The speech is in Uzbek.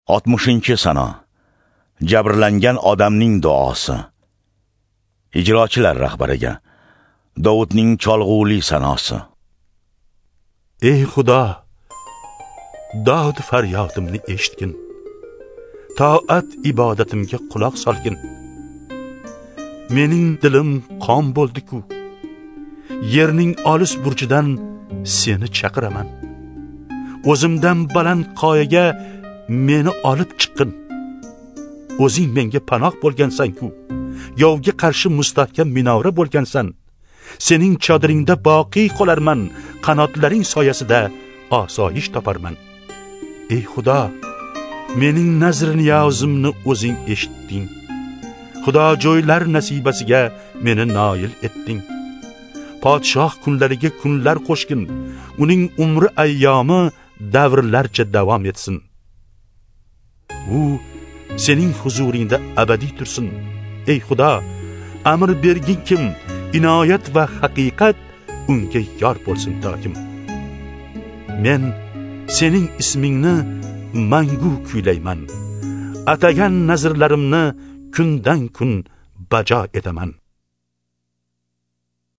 60-sana. Jabrlangan odamning duosi. Ijrochilar rahbariga Davudning cholg'uvli sanosi. Ey Xudo, Davud faryodimni eshitgin. Toat ibodatimga quloq solgin. Mening dilim qon bo'ldi-ku. Yerning olis burchidan seni chaqiraman. O'zimdan baland qoyaga meni olib chiqqin. O'zing menga panoh bo'lgansan-ku. Yovga qarshi mustahkam minora bo'lgansan. Sening chodiringda boqiy qolarman, qanotlaring soyasida osoyish toparman. Ey Xudo, mening nazr-niyozimni o'zing eshitding. Xudojo'ylar nasibasiga meni noil etding. Podshoh kunlariga kunlar qo'shgin, uning umri ayyomi davrlarcha davom etsin. U sening huzuringda abadiy tursin. Ey Xudo, amr bergin kim, inoyat va haqiqat unga yor bo'lsin doim. Men sening ismingni mangu kuylayman. Atagan nazrlarimni kundan kun bajo etaman.